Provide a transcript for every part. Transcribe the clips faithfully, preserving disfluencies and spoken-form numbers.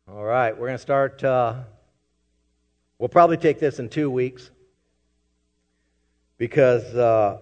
All right, we're going to start, uh, we'll probably take this in two weeks because uh,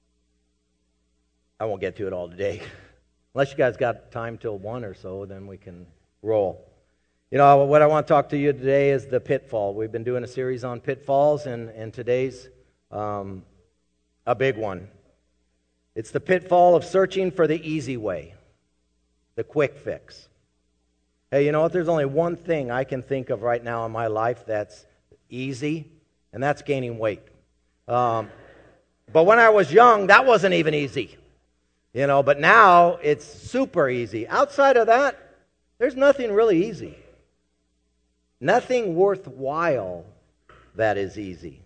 I won't get to it all today. Unless you guys got time till one or so, then we can roll. You know, what I want to talk to you today is the pitfall. We've been doing a series on pitfalls, and, and today's um, a big one. It's the pitfall of searching for the easy way, the quick fix. Hey, you know what? There's only one thing I can think of right now in my life that's easy, and that's gaining weight. Um, but when I was young, that wasn't even easy. You know, but now it's super easy. Outside of that, there's nothing really easy. Nothing worthwhile that is easy.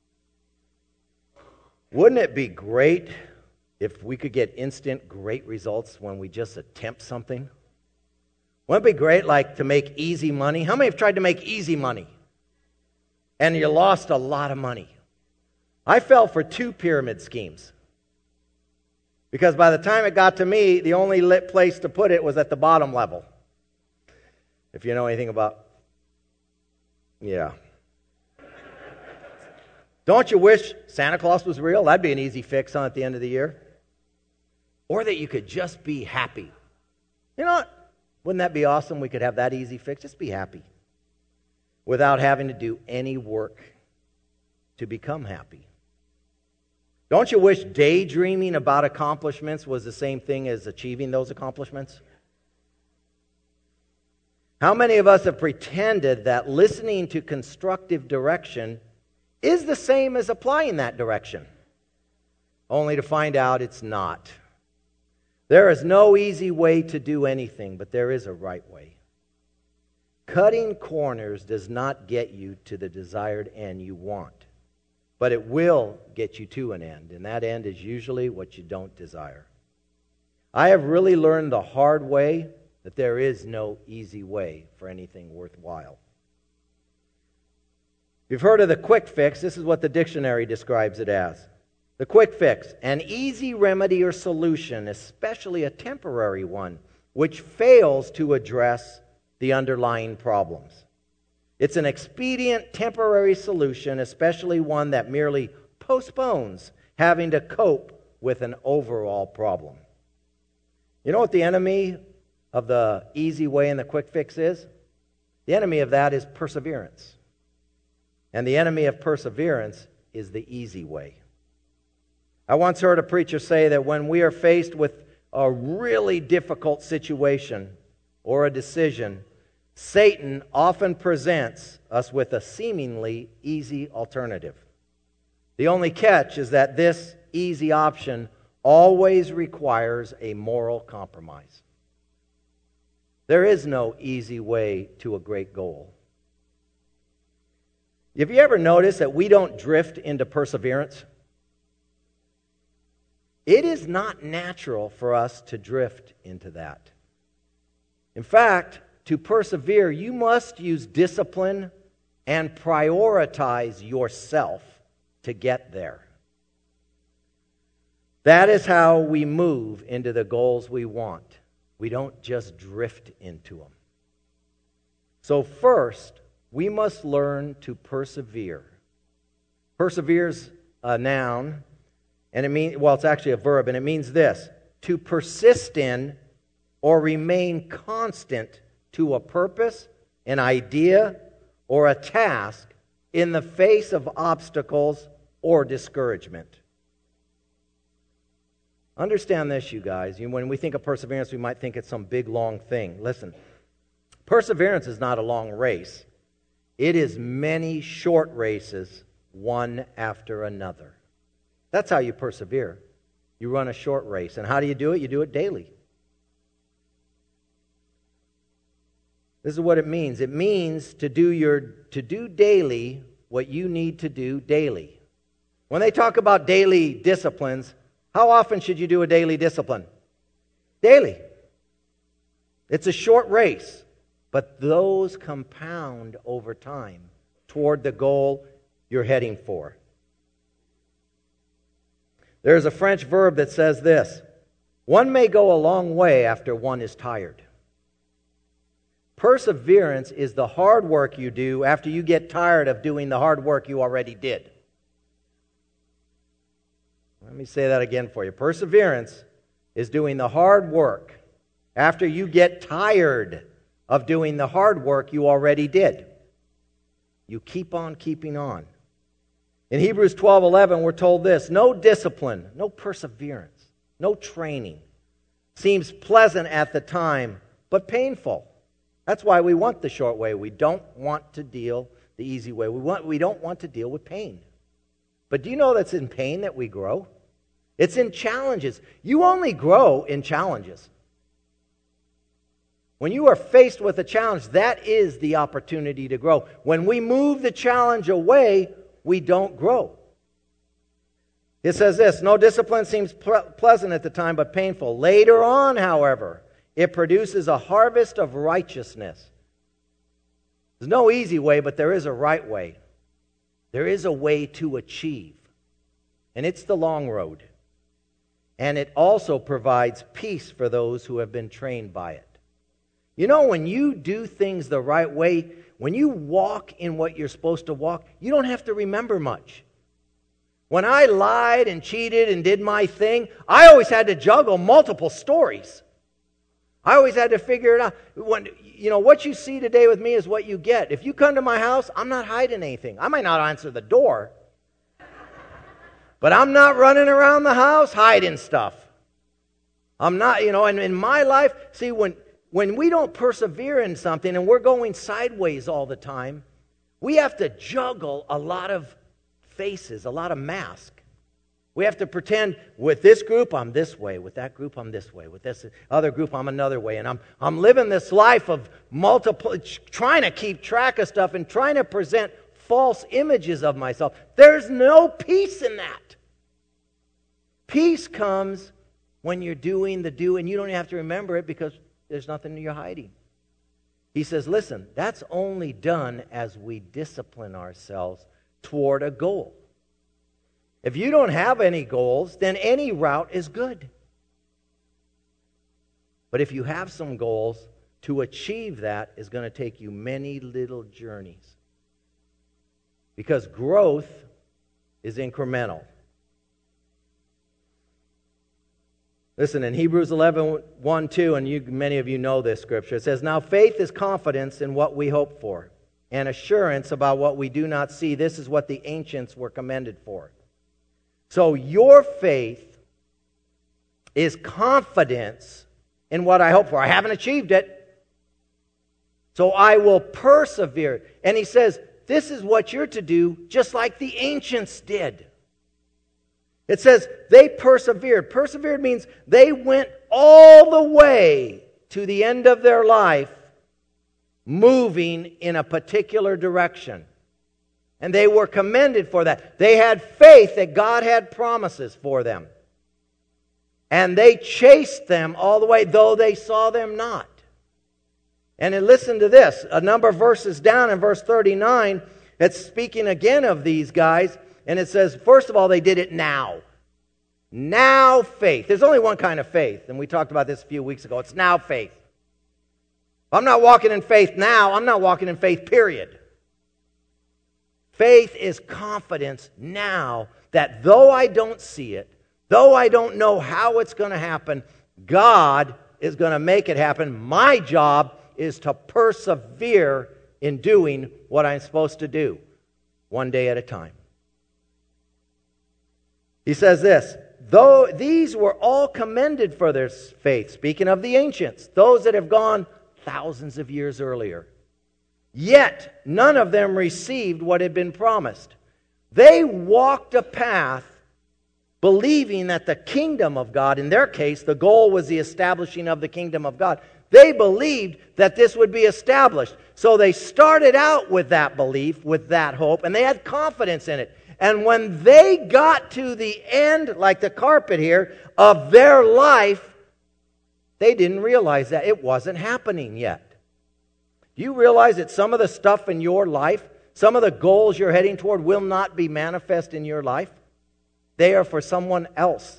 Wouldn't it be great if we could get instant great results when we just attempt something? Wouldn't it be great, like, to make easy money? How many have tried to make easy money? And you lost a lot of money. I fell for two pyramid schemes. Because by the time it got to me, the only lit place to put it was at the bottom level. If you know anything about... Yeah. Don't you wish Santa Claus was real? That'd be an easy fix on at the end of the year. Or that you could just be happy. You know what? Wouldn't that be awesome? We could have that easy fix. Just be happy. Without having to do any work to become happy. Don't you wish daydreaming about accomplishments was the same thing as achieving those accomplishments? How many of us have pretended that listening to constructive direction is the same as applying that direction? Only to find out it's not. There is no easy way to do anything, but there is a right way. Cutting corners does not get you to the desired end you want, but it will get you to an end, and that end is usually what you don't desire. I have really learned the hard way that there is no easy way for anything worthwhile. If you've heard of the quick fix, this is what the dictionary describes it as. The quick fix, an easy remedy or solution, especially a temporary one, which fails to address the underlying problems. It's an expedient temporary solution, especially one that merely postpones having to cope with an overall problem. You know what the enemy of the easy way and the quick fix is? The enemy of that is perseverance. And the enemy of perseverance is the easy way. I once heard a preacher say that when we are faced with a really difficult situation or a decision, Satan often presents us with a seemingly easy alternative. The only catch is that this easy option always requires a moral compromise. There is no easy way to a great goal. Have you ever noticed that we don't drift into perseverance? It is not natural for us to drift into that. In fact, to persevere, you must use discipline and prioritize yourself to get there. That is how we move into the goals we want. We don't just drift into them. So first, we must learn to persevere. Persevere is a noun. And it means, well, it's actually a verb, and it means this: to persist in or remain constant to a purpose, an idea, or a task in the face of obstacles or discouragement. Understand this, you guys. When we think of perseverance, we might think it's some big, long thing. Listen, perseverance is not a long race. It is many short races, one after another. That's how you persevere. You run a short race. And how do you do it? You do it daily. This is what it means. It means to do your to do daily what you need to do daily. When they talk about daily disciplines, how often should you do a daily discipline? Daily. It's a short race, but those compound over time toward the goal you're heading for. There's a French verb that says this: one may go a long way after one is tired. Perseverance is the hard work you do after you get tired of doing the hard work you already did. Let me say that again for you. Perseverance is doing the hard work after you get tired of doing the hard work you already did. You keep on keeping on. In Hebrews twelve eleven, we're told this: no discipline, no perseverance, no training seems pleasant at the time, but painful. That's why we want the short way. We don't want to deal the easy way. We want, we don't want to deal with pain. But do you know that's in pain that we grow? It's in challenges. You only grow in challenges. When you are faced with a challenge, that is the opportunity to grow. When we move the challenge away, we don't grow. It says this: no discipline seems pleasant at the time, but painful. Later on, however, it produces a harvest of righteousness. There's no easy way, but there is a right way. There is a way to achieve. And it's the long road. And it also provides peace for those who have been trained by it. You know, when you do things the right way, when you walk in what you're supposed to walk, you don't have to remember much. When I lied and cheated and did my thing, I always had to juggle multiple stories. I always had to figure it out. When, you know, what you see today with me is what you get. If you come to my house, I'm not hiding anything. I might not answer the door, but I'm not running around the house hiding stuff. I'm not, you know, and in my life, see, when, when we don't persevere in something and we're going sideways all the time, we have to juggle a lot of faces, a lot of masks. We have to pretend with this group I'm this way, with that group I'm this way, with this other group I'm another way, and I'm I'm living this life of multiple, trying to keep track of stuff and trying to present false images of myself. There's no peace in that. Peace comes when you're doing the do, and you don't have to remember it because there's nothing you're hiding. He says, listen, that's only done as we discipline ourselves toward a goal. If you don't have any goals, then any route is good. But if you have some goals, to achieve that is going to take you many little journeys. Because growth is incremental. Listen, in Hebrews eleven, one, two, and you, many of you know this scripture, it says, now faith is confidence in what we hope for, and assurance about what we do not see. This is what the ancients were commended for. So your faith is confidence in what I hope for. I haven't achieved it, so I will persevere. And he says, this is what you're to do, just like the ancients did. It says they persevered. Persevered means they went all the way to the end of their life, moving in a particular direction. And they were commended for that. They had faith that God had promises for them. And they chased them all the way, though they saw them not. And then listen to this. A number of verses down in verse thirty-nine, it's speaking again of these guys. And it says, first of all, they did it now. Now faith. There's only one kind of faith. And we talked about this a few weeks ago. It's now faith. If I'm not walking in faith now, I'm not walking in faith, period. Faith is confidence now that though I don't see it, though I don't know how it's going to happen, God is going to make it happen. My job is to persevere in doing what I'm supposed to do, one day at a time. He says this, though these were all commended for their faith, speaking of the ancients, those that have gone thousands of years earlier. Yet none of them received what had been promised. They walked a path believing that the kingdom of God, in their case, the goal was the establishing of the kingdom of God. They believed that this would be established. So they started out with that belief, with that hope, and they had confidence in it. And when they got to the end, like the carpet here, of their life, they didn't realize that it wasn't happening yet. Do you realize that some of the stuff in your life, some of the goals you're heading toward will not be manifest in your life? They are for someone else.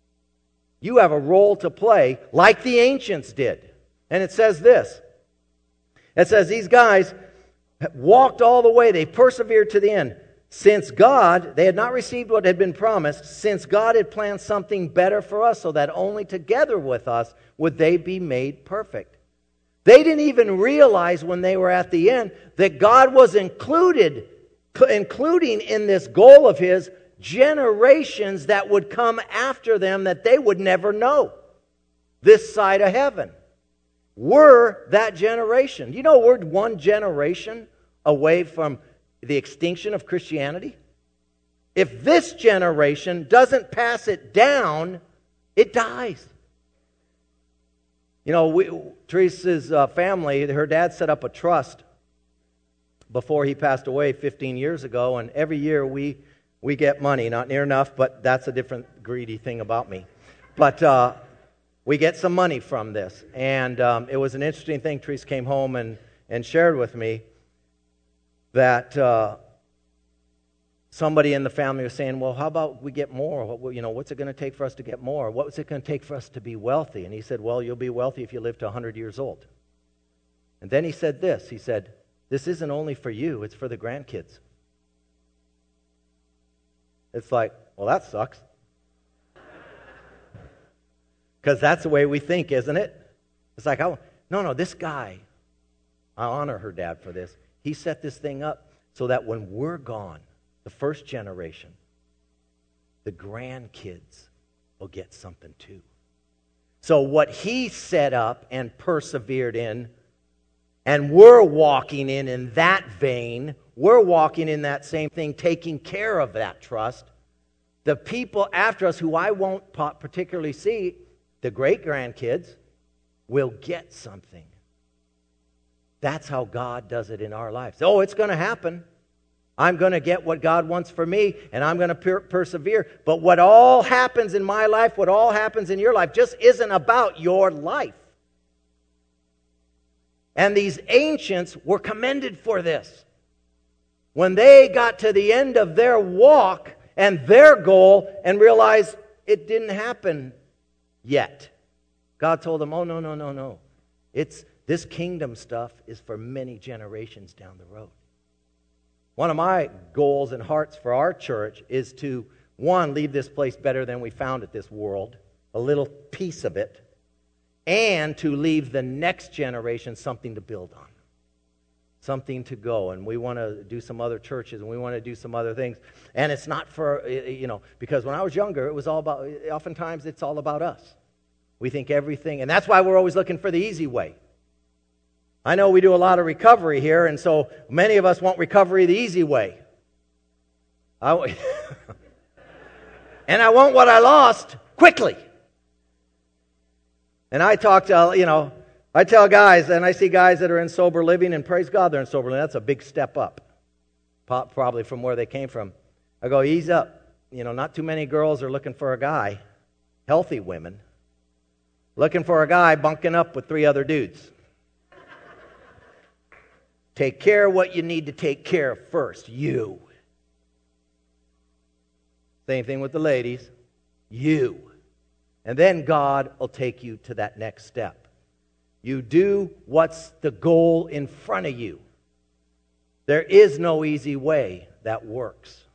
You have a role to play like the ancients did. And it says this, It says these guys walked all the way. They persevered to the end. Since God, they had not received what had been promised, since God had planned something better for us, so that only together with us would they be made perfect. They didn't even realize when they were at the end that God was included, including in this goal of His, generations that would come after them that they would never know this side of heaven. We're that generation. You know we're one generation away from the extinction of Christianity? If this generation doesn't pass it down, it dies. You know, we, Teresa's uh, family, her dad set up a trust before he passed away fifteen years ago, and every year we we get money. Not near enough, but that's a different greedy thing about me. But uh, we get some money from this. And um, it was an interesting thing. Teresa came home and, and shared with me that uh, somebody in the family was saying, well, how about we get more? What, you know, what's it going to take for us to get more? What's it going to take for us to be wealthy? And he said, well, you'll be wealthy if you live to one hundred years old. And then he said this. He said, this isn't only for you, it's for the grandkids. It's like, well, that sucks. Because that's the way we think, isn't it? It's like, oh, no, no, this guy, I honor her dad for this. He set this thing up so that when we're gone, the first generation, the grandkids will get something too. So what he set up and persevered in, and we're walking in in that vein, we're walking in that same thing, taking care of that trust. The people after us, who I won't particularly see, the great-grandkids, will get something. That's how God does it in our lives. Oh, it's going to happen. I'm going to get what God wants for me, and I'm going to per- persevere. But what all happens in my life, what all happens in your life, just isn't about your life. And these ancients were commended for this. When they got to the end of their walk and their goal and realized it didn't happen yet, God told them, oh, no, no, no, no. It's this kingdom stuff is for many generations down the road. One of my goals and hearts for our church is to, one, leave this place better than we found it, this world, a little piece of it, and to leave the next generation something to build on, something to go. And we want to do some other churches, and we want to do some other things. And it's not for, you know, because when I was younger, it was all about, oftentimes it's all about us. We think everything, and that's why we're always looking for the easy way. I know we do a lot of recovery here, and so many of us want recovery the easy way. I, and I want what I lost quickly. And I talk to, you know, I tell guys, and I see guys that are in sober living, and praise God they're in sober living. That's a big step up, probably from where they came from. I go, ease up. You know, not too many girls are looking for a guy, healthy women, looking for a guy bunking up with three other dudes. Take care of what you need to take care of first. You. Same thing with the ladies. You. And then God will take you to that next step. You do what's the goal in front of you. There is no easy way that works.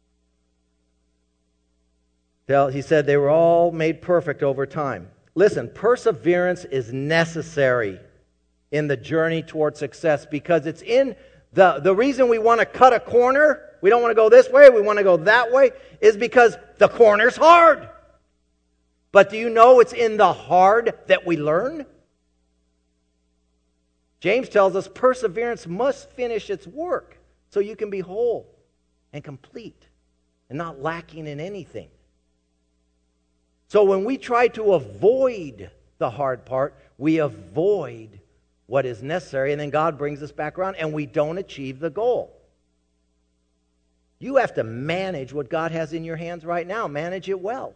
He said they were all made perfect over time. Listen, perseverance is necessary in the journey toward success, because it's in the, the reason we want to cut a corner, we don't want to go this way, we want to go that way, is because the corner's hard. But do you know it's in the hard that we learn? James tells us perseverance must finish its work so you can be whole and complete and not lacking in anything. So when we try to avoid the hard part, we avoid what is necessary, and then God brings us back around, and we don't achieve the goal. You have to manage what God has in your hands right now. Manage it well.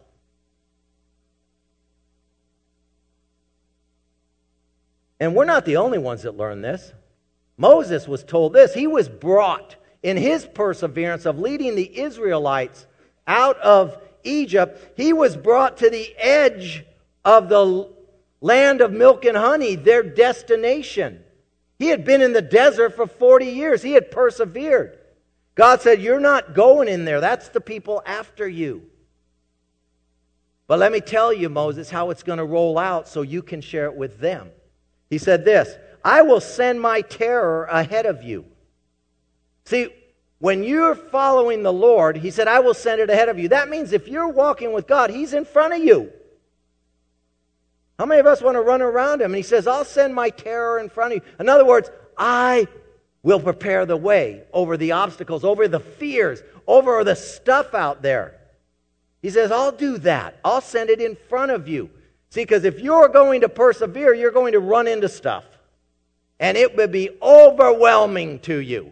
And we're not the only ones that learn this. Moses was told this. He was brought in his perseverance of leading the Israelites out of Egypt. He was brought to the edge of the land of milk and honey, their destination. He had been in the desert for forty years. He had persevered. God said, you're not going in there. That's the people after you. But let me tell you, Moses, how it's going to roll out so you can share it with them. He said this, I will send my terror ahead of you. See, when you're following the Lord, he said, I will send it ahead of you. That means if you're walking with God, he's in front of you. How many of us want to run around him? And he says, I'll send my terror in front of you. In other words, I will prepare the way over the obstacles, over the fears, over the stuff out there. He says, I'll do that. I'll send it in front of you. See, because if you're going to persevere, you're going to run into stuff. And it will be overwhelming to you.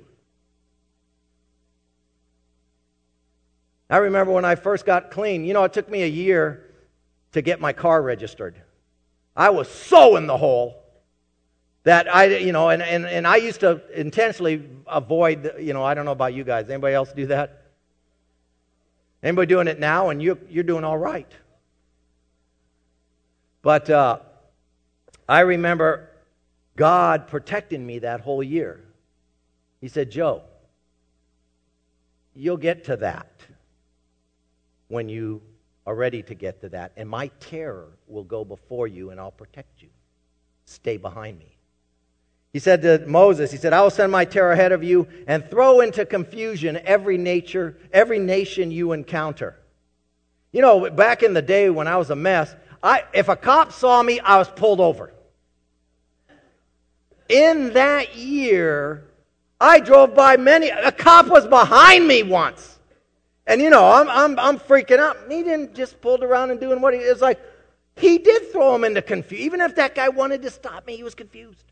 I remember when I first got clean, you know, it took me a year to get my car registered. I was so in the hole that I, you know, and, and, and I used to intentionally avoid, you know, I don't know about you guys. Anybody else do that? Anybody doing it now? And you, you're doing all right. But uh, I remember God protecting me that whole year. He said, Joe, you'll get to that when you are ready to get to that. And my terror will go before you and I'll protect you. Stay behind me. He said to Moses, he said, I will send my terror ahead of you and throw into confusion every nature, every nation you encounter. You know, back in the day when I was a mess, I, if a cop saw me, I was pulled over. In that year, I drove by many, a cop was behind me once. And you know, I'm I'm I'm freaking out. He didn't just pulled around and doing what he, it was like, he did throw him into confusion. Even if that guy wanted to stop me, he was confused.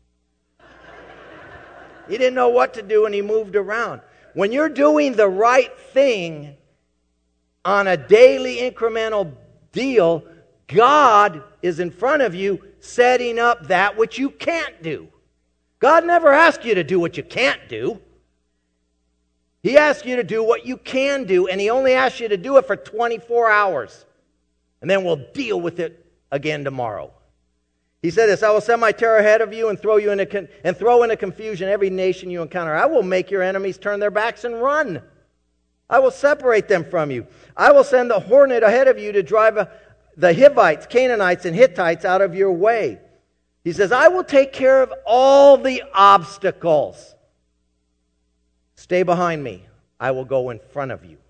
He didn't know what to do and he moved around. When you're doing the right thing on a daily incremental deal, God is in front of you setting up that which you can't do. God never asked you to do what you can't do. He asks you to do what you can do, and he only asks you to do it for twenty-four hours. And then we'll deal with it again tomorrow. He said this, I will send my terror ahead of you and throw you into con- and throw into confusion every nation you encounter. I will make your enemies turn their backs and run. I will separate them from you. I will send the hornet ahead of you to drive a, the Hivites, Canaanites, and Hittites out of your way. He says, I will take care of all the obstacles. Stay behind me. I will go in front of you.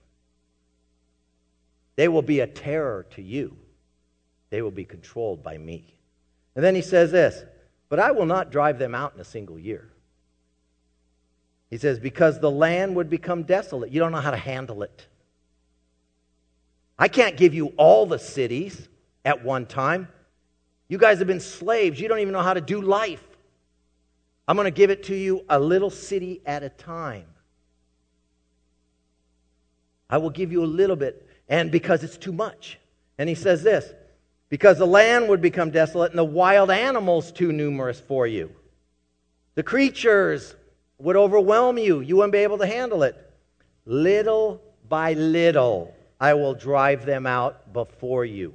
They will be a terror to you. They will be controlled by me. And then he says this, but I will not drive them out in a single year. He says, because the land would become desolate. You don't know how to handle it. I can't give you all the cities at one time. You guys have been slaves. You don't even know how to do life. I'm going to give it to you a little city at a time. I will give you a little bit, and because it's too much. And he says this, because the land would become desolate and the wild animals too numerous for you. The creatures would overwhelm you. You wouldn't be able to handle it. Little by little, I will drive them out before you,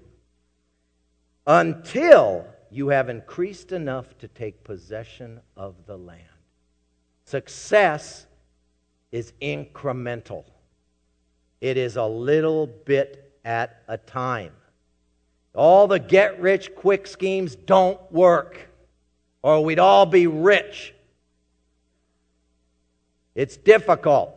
until you have increased enough to take possession of the land. Success is incremental. It is a little bit at a time. All the get-rich-quick schemes don't work, or we'd all be rich. It's difficult.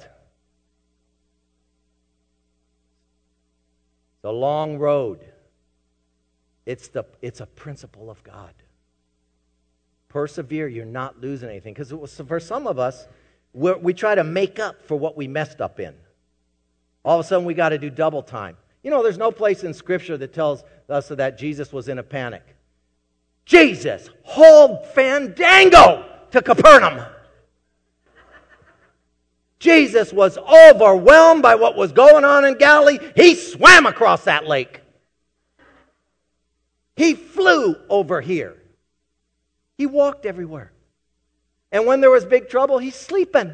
It's a long road. It's the it's a principle of God. Persevere, you're not losing anything. Because for some of us, we we try to make up for what we messed up in. All of a sudden, we got to do double time. You know, there's no place in Scripture that tells us that Jesus was in a panic. Jesus hauled Fandango to Capernaum. Jesus was overwhelmed by what was going on in Galilee. He swam across that lake. He flew over here. He walked everywhere. And when there was big trouble, he's sleeping.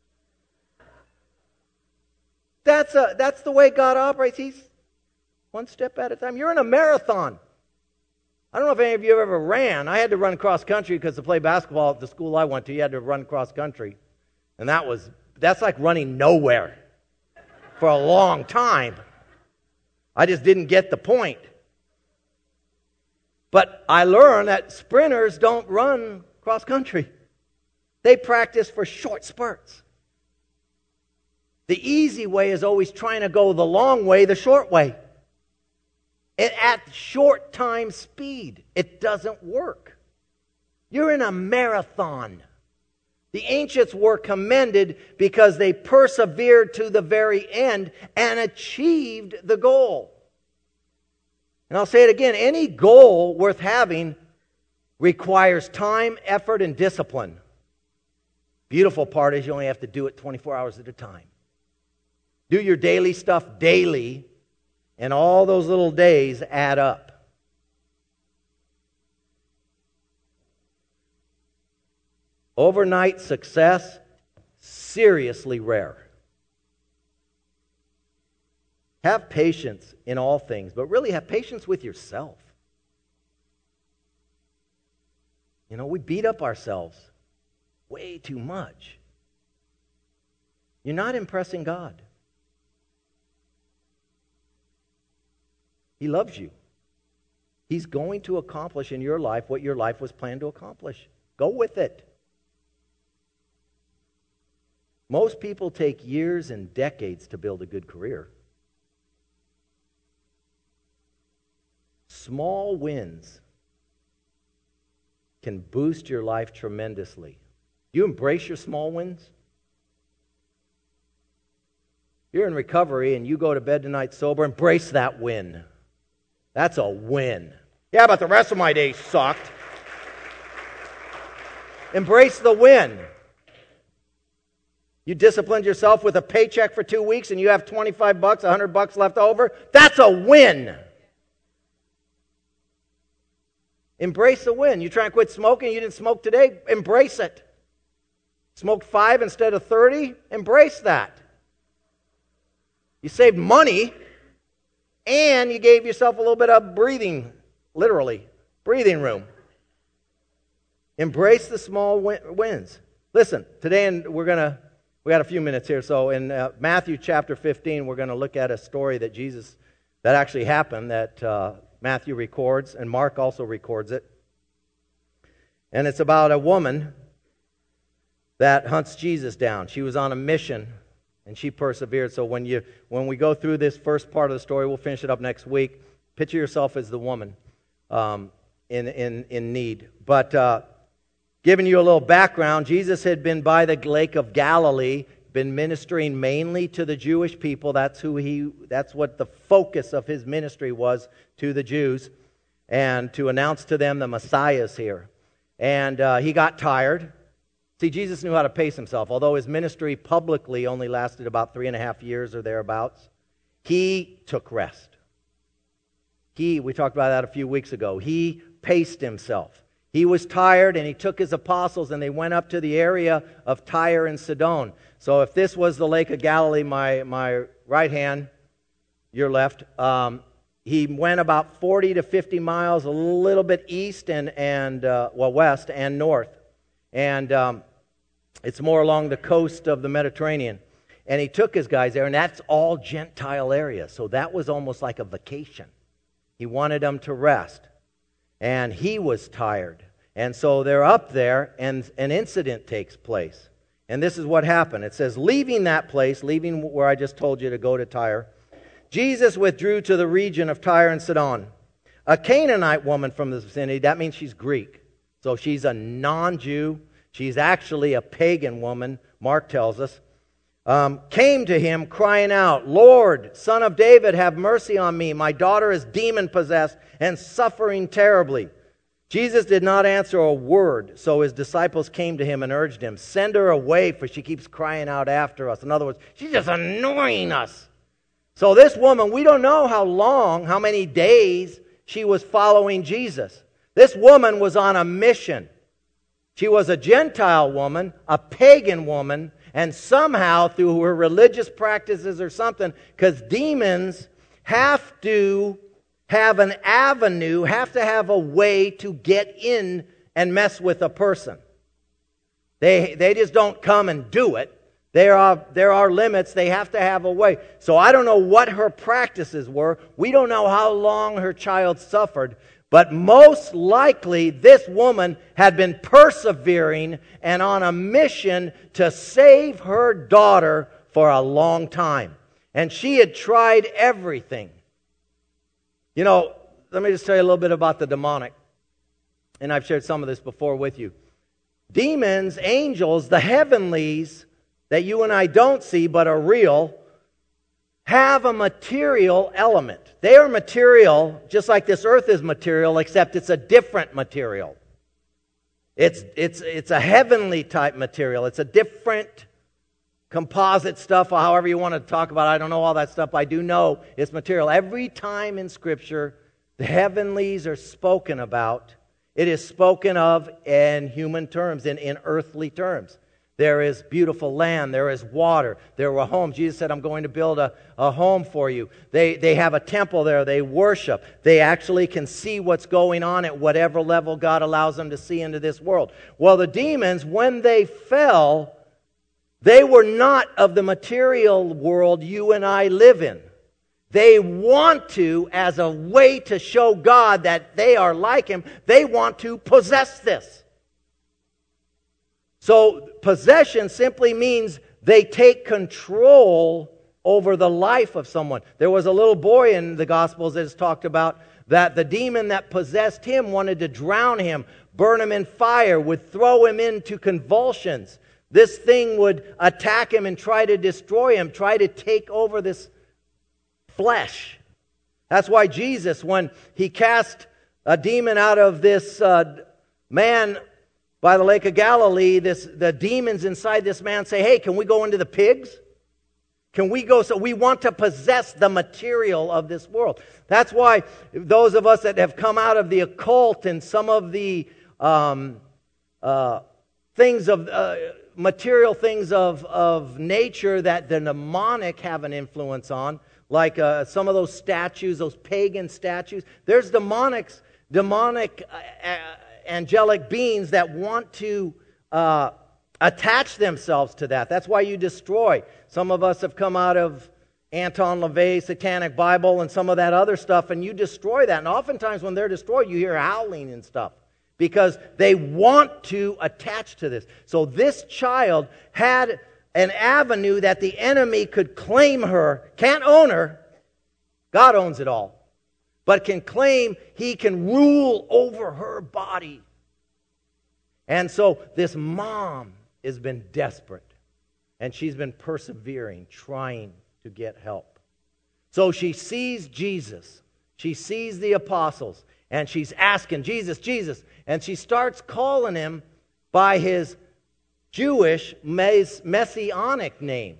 That's a, that's the way God operates. He's one step at a time. You're in a marathon. I don't know if any of you ever ran. I had to run cross country because to play basketball at the school I went to, you had to run cross country. And that was, that's like running nowhere for a long time. I just didn't get the point. But I learned that sprinters don't run cross country. They practice for short spurts. The easy way is always trying to go the long way, the short way. And at short time speed, it doesn't work. You're in a marathon. The ancients were commended because they persevered to the very end and achieved the goal. And I'll say it again, any goal worth having requires time, effort, and discipline. Beautiful part is you only have to do it twenty-four hours at a time. Do your daily stuff daily, and all those little days add up. Overnight success, seriously rare. Have patience in all things, but really have patience with yourself. You know, we beat up ourselves way too much. You're not impressing God. He loves you. He's going to accomplish in your life what your life was planned to accomplish. Go with it. Most people take years and decades to build a good career. Small wins can boost your life tremendously. Do you embrace your small wins? You're in recovery and you go to bed tonight sober, embrace that win. That's a win. Yeah, but the rest of my day sucked. Embrace the win. You disciplined yourself with a paycheck for two weeks and you have twenty-five bucks, one hundred bucks left over. That's a win. Embrace the win. You try and quit smoking, you didn't smoke today, embrace it. Smoked five instead of thirty, embrace that. You saved money, and you gave yourself a little bit of breathing, literally, breathing room. Embrace the small wins. Listen, today and we're going to, we got a few minutes here, so in uh, Matthew chapter fifteen, we're going to look at a story that Jesus, that actually happened, that uh, Matthew records, and Mark also records it. And it's about a woman that hunts Jesus down. She was on a mission, and she persevered. So when you when we go through this first part of the story, we'll finish it up next week. Picture yourself as the woman um, in, in, in need. But uh, giving you a little background, Jesus had been by the Lake of Galilee, been ministering mainly to the Jewish people. That's who he. That's what the focus of his ministry was, to the Jews, and to announce to them the Messiah is here. And uh, he got tired. See, Jesus knew how to pace himself. Although his ministry publicly only lasted about three and a half years or thereabouts, he took rest. He, we talked about that a few weeks ago, he paced himself. He was tired, and he took his apostles, and they went up to the area of Tyre and Sidon. So if this was the Lake of Galilee, my, my right hand, your left, um, he went about forty to fifty miles, a little bit east and, and uh, well, west and north. And um, it's more along the coast of the Mediterranean. And he took his guys there, and that's all Gentile area. So that was almost like a vacation. He wanted them to rest. And he was tired. And so they're up there, and an incident takes place. And this is what happened. It says, leaving that place, leaving where I just told you to go to Tyre, Jesus withdrew to the region of Tyre and Sidon. A Canaanite woman from the vicinity, that means she's Greek. So she's a non-Jew. She's actually a pagan woman, Mark tells us. Um, came to him crying out, Lord, Son of David, have mercy on me. My daughter is demon-possessed and suffering terribly. Jesus did not answer a word, so his disciples came to him and urged him, send her away, for she keeps crying out after us. In other words, she's just annoying us. So this woman, we don't know how long, how many days she was following Jesus. This woman was on a mission. She was a Gentile woman, a pagan woman, and somehow through her religious practices or something, because demons have to have an avenue, have to have a way to get in and mess with a person. They, they just don't come and do it. There are, there are limits. They have to have a way. So I don't know what her practices were. We don't know how long her child suffered. But most likely this woman had been persevering and on a mission to save her daughter for a long time. And she had tried everything. You know, let me just tell you a little bit about the demonic. And I've shared some of this before with you. Demons, angels, the heavenlies that you and I don't see but are real, have a material element. They are material just like this earth is material, except it's a different material. It's, it's, it's a heavenly type material. It's a different composite stuff, or however you want to talk about it. I don't know all that stuff. I do know it's material. Every time in Scripture the heavenlies are spoken about, it is spoken of in human terms, in, in earthly terms. There is beautiful land. There is water. There were homes. Jesus said, I'm going to build a, a home for you. They, they have a temple there. They worship. They actually can see what's going on at whatever level God allows them to see into this world. Well, the demons, when they fell, they were not of the material world you and I live in. They want to, as a way to show God that they are like Him, they want to possess this. So possession simply means they take control over the life of someone. There was a little boy in the Gospels that is talked about that the demon that possessed him wanted to drown him, burn him in fire, would throw him into convulsions. This thing would attack him and try to destroy him, try to take over this flesh. That's why Jesus, when He cast a demon out of this uh, man by the Lake of Galilee, this, the demons inside this man say, hey, can we go into the pigs? Can we go? So we want to possess the material of this world. That's why those of us that have come out of the occult and some of the um, uh, things of uh, material things of, of nature that the demonic have an influence on, like uh, some of those statues, those pagan statues. There's demonics, demonic uh, angelic beings that want to uh, attach themselves to that. That's why you destroy. Some of us have come out of Anton LaVey's Satanic Bible and some of that other stuff, and you destroy that. And oftentimes when they're destroyed, you hear howling and stuff because they want to attach to this. So this child had an avenue that the enemy could claim her, can't own her. God owns it all. But can claim he can rule over her body. And so this mom has been desperate. And she's been persevering, trying to get help. So she sees Jesus. She sees the apostles. And she's asking, Jesus, Jesus. And she starts calling him by his Jewish messianic name.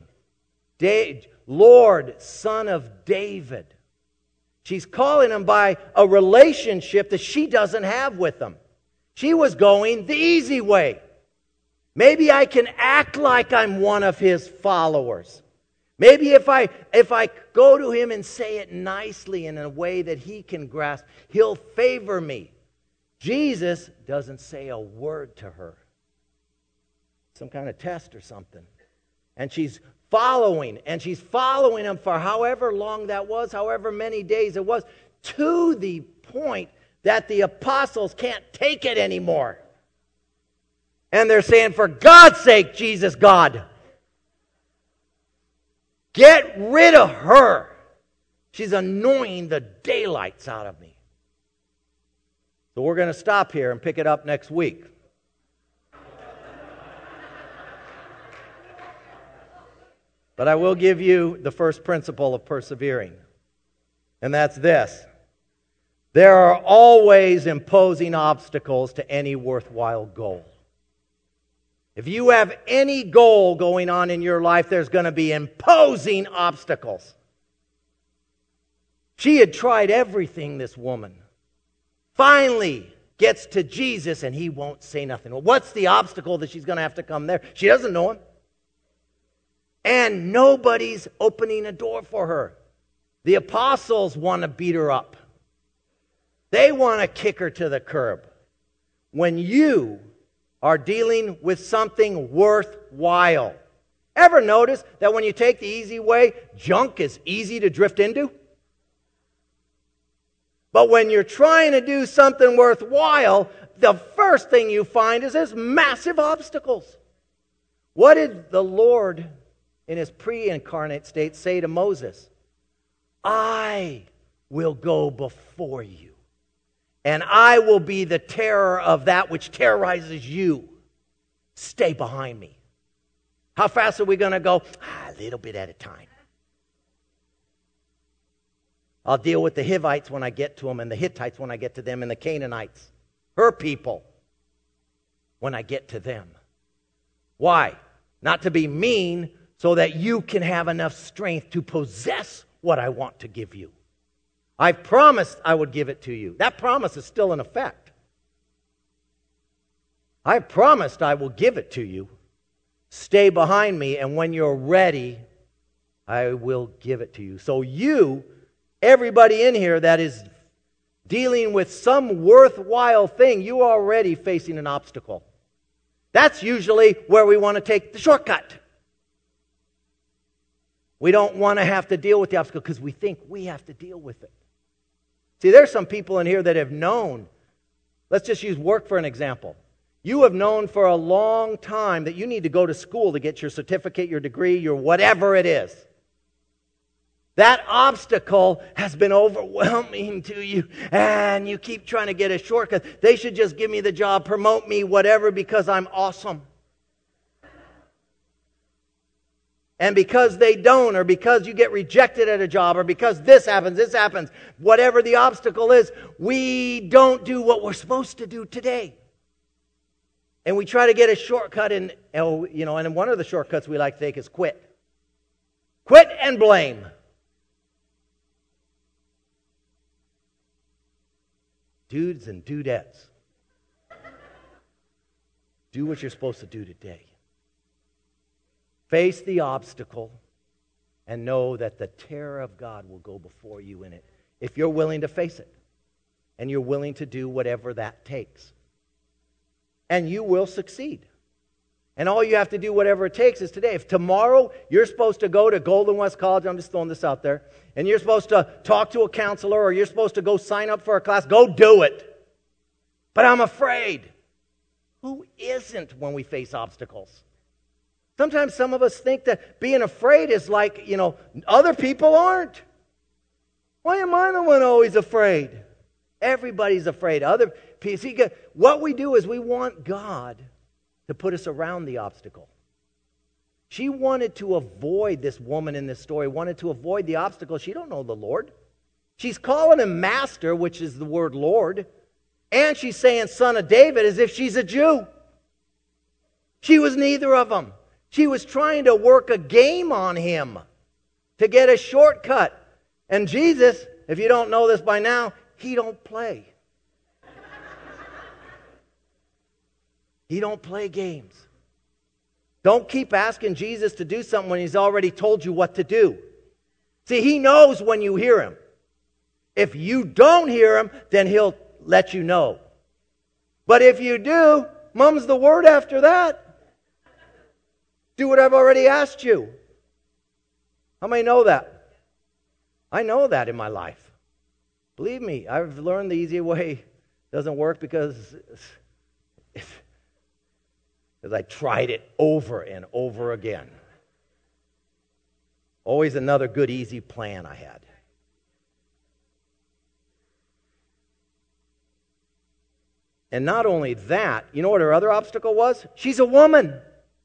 Lord, Son of David. She's calling him by a relationship that she doesn't have with him. She was going the easy way. Maybe I can act like I'm one of his followers. Maybe if I if I go to him and say it nicely in a way that he can grasp, he'll favor me. Jesus doesn't say a word to her. Some kind of test or something. And she's following, and she's following him for however long that was, however many days it was, to the point that the apostles can't take it anymore. And they're saying, for God's sake, Jesus, God, get rid of her. She's annoying the daylights out of me. So we're going to stop here and pick it up next week. But I will give you the first principle of persevering. And that's this. There are always imposing obstacles to any worthwhile goal. If you have any goal going on in your life, there's going to be imposing obstacles. She had tried everything, this woman. Finally gets to Jesus and he won't say nothing. Well, what's the obstacle that she's going to have to come there? She doesn't know him. And nobody's opening a door for her. The apostles want to beat her up. They want to kick her to the curb. When you are dealing with something worthwhile. Ever notice that when you take the easy way, junk is easy to drift into? But when you're trying to do something worthwhile, the first thing you find is there's massive obstacles. What did the Lord in his pre-incarnate state say to Moses? I will go before you, and I will be the terror of that which terrorizes you. Stay behind me. How fast are we going to go? Ah, a little bit at a time. I'll deal with the Hivites when I get to them, and the Hittites when I get to them, and the Canaanites, her people, when I get to them. Why? Not to be mean, so that you can have enough strength to possess what I want to give you. I promised I would give it to you. That promise is still in effect. I promised I will give it to you. Stay behind me, and when you're ready, I will give it to you. So you, everybody in here that is dealing with some worthwhile thing, you are already facing an obstacle. That's usually where we want to take the shortcut. We don't want to have to deal with the obstacle because we think we have to deal with it. See, there's some people in here that have known. Let's just use work for an example. You have known for a long time that you need to go to school to get your certificate, your degree, your whatever it is. That obstacle has been overwhelming to you, and you keep trying to get a shortcut. They should just give me the job, promote me, whatever, because I'm awesome. And because they don't, or because you get rejected at a job, or because this happens, this happens, whatever the obstacle is, we don't do what we're supposed to do today. And we try to get a shortcut, and you know, and one of the shortcuts we like to take is quit. Quit and blame. Dudes and dudettes, do what you're supposed to do today. Face the obstacle and know that the terror of God will go before you in it. If you're willing to face it and you're willing to do whatever that takes. And you will succeed. And all you have to do, whatever it takes, is today. If tomorrow you're supposed to go to Golden West College, I'm just throwing this out there, and you're supposed to talk to a counselor, or you're supposed to go sign up for a class, go do it. But I'm afraid. Who isn't when we face obstacles? Sometimes some of us think that being afraid is like, you know, other people aren't. Why am I the one always afraid? Everybody's afraid. Other people. What we do is we want God to put us around the obstacle. She wanted to avoid, this woman in this story, wanted to avoid the obstacle. She don't know the Lord. She's calling him master, which is the word Lord. And she's saying son of David as if she's a Jew. She was neither of them. She was trying to work a game on him to get a shortcut. And Jesus, if you don't know this by now, he don't play. He don't play games. Don't keep asking Jesus to do something when he's already told you what to do. See, he knows when you hear him. If you don't hear him, then he'll let you know. But if you do, mum's the word after that. Do what I've already asked you. How many know that? I know that in my life. Believe me, I've learned the easy way doesn't work because because I tried it over and over again. Always another good, easy plan I had. And not only that, you know what her other obstacle was? She's a woman.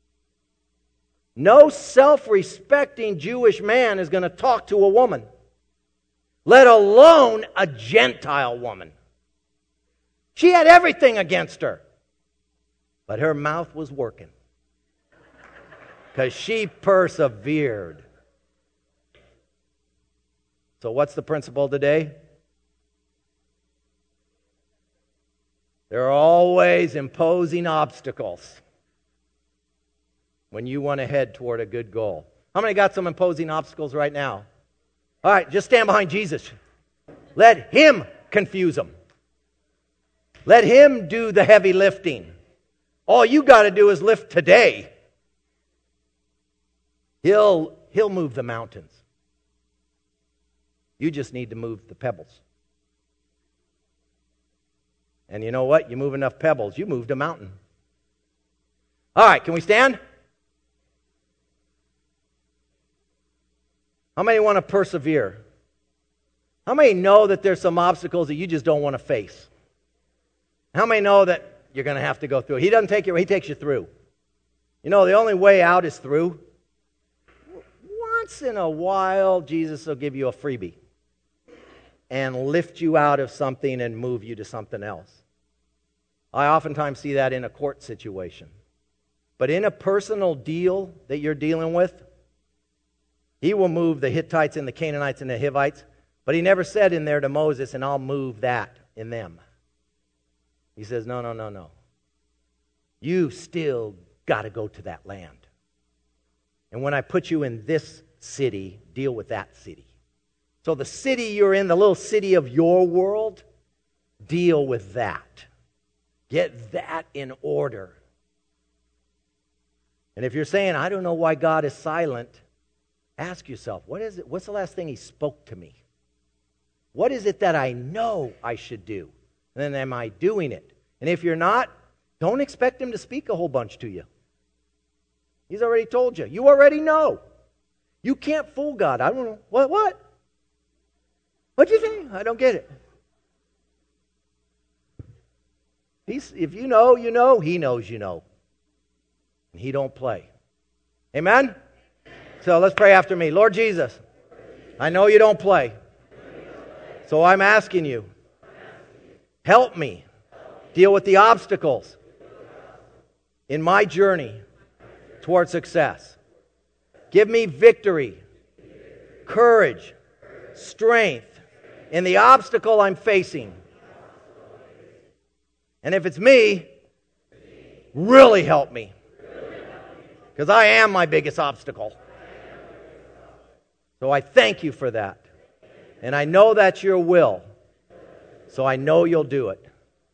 No self-respecting Jewish man is going to talk to a woman, let alone a Gentile woman. She had everything against her. But her mouth was working. Because she persevered. So what's the principle today? There are always imposing obstacles when you want to head toward a good goal. How many got some imposing obstacles right now? All right, just stand behind Jesus. Let him confuse them. Let Him do the heavy lifting. All you got to do is lift today. He'll, he'll move the mountains. You just need to move the pebbles. And you know what? You move enough pebbles, you moved a mountain. All right, can we stand? How many want to persevere? How many know that there's some obstacles that you just don't want to face? How many know that you're going to have to go through? He doesn't take you, He takes you through. You know, the only way out is through. Once in a while, Jesus will give you a freebie and lift you out of something and move you to something else. I oftentimes see that in a court situation. But in a personal deal that you're dealing with, He will move the Hittites and the Canaanites and the Hivites, but He never said in there to Moses, and I'll move that in them. He says, no, no, no, no. You still got to go to that land. And when I put you in this city, deal with that city. So the city you're in, the little city of your world, deal with that. Get that in order. And if you're saying, I don't know why God is silent, ask yourself, what is it? What's the last thing He spoke to me? What is it that I know I should do? And then am I doing it? And if you're not, don't expect Him to speak a whole bunch to you. He's already told you. You already know. You can't fool God. I don't know. What? What? What'd you think? I don't get it. He's, if you know, you know. He knows you know. And He don't play. Amen? So let's pray after me. Lord Jesus, I know you don't play. So I'm asking you, help me deal with the obstacles in my journey toward success. Give me victory, courage, strength in the obstacle I'm facing. And if it's me, really help me. Because I am my biggest obstacle. So I thank you for that. And I know that's your will. So I know you'll do it.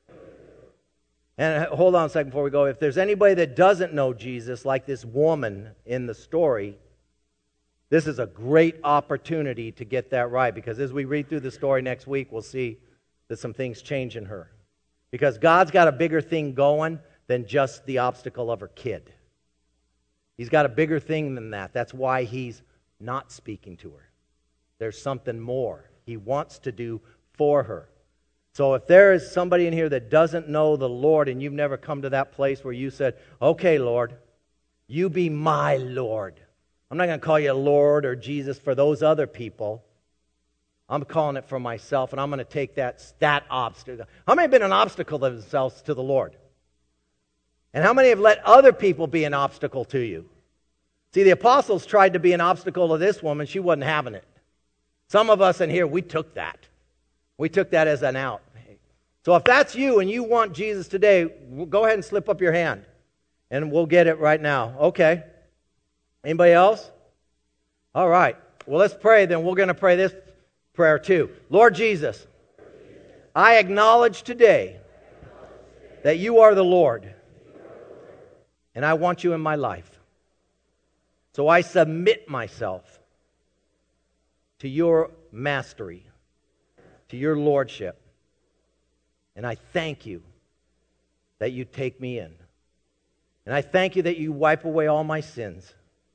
And hold on a second before we go. If there's anybody that doesn't know Jesus, like this woman in the story, this is a great opportunity to get that right. Because as we read through the story next week, we'll see that some things change in her. Because God's got a bigger thing going than just the obstacle of her kid. He's got a bigger thing than that. That's why He's not speaking to her. There's something more He wants to do for her. So if there is somebody in here that doesn't know the Lord and you've never come to that place where you said, okay, Lord, you be my Lord. I'm not going to call you Lord or Jesus for those other people. I'm calling it for myself, and I'm going to take that, that obstacle. How many have been an obstacle to themselves to the Lord? And how many have let other people be an obstacle to you? See, the apostles tried to be an obstacle to this woman. She wasn't having it. Some of us in here, we took that. We took that as an out. So if that's you and you want Jesus today, go ahead and slip up your hand. And we'll get it right now. Okay. Anybody else? All right. Well, let's pray. Then we're going to pray this prayer too. Lord Jesus, I acknowledge today that you are the Lord. And I want you in my life. So I submit myself to your mastery, to your lordship. And I thank you that you take me in. And I thank you that you wipe away all my sins.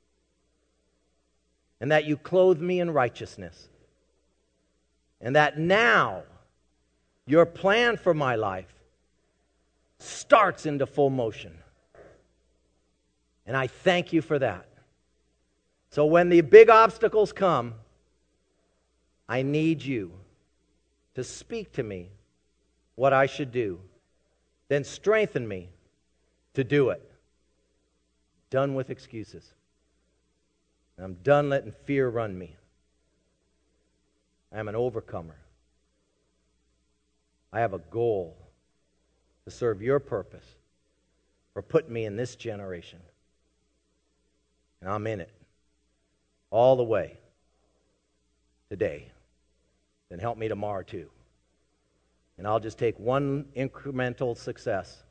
And that you clothe me in righteousness. And that now your plan for my life starts into full motion. And I thank you for that. So when the big obstacles come, I need you to speak to me what I should do. Then strengthen me to do it. Done with excuses. I'm done letting fear run me. I am an overcomer. I have a goal to serve your purpose for putting me in this generation. And I'm in it all the way today. Then help me tomorrow too. And I'll just take one incremental success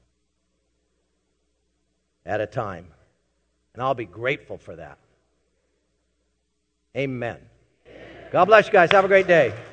at a time. And I'll be grateful for that. Amen. God bless you guys. Have a great day.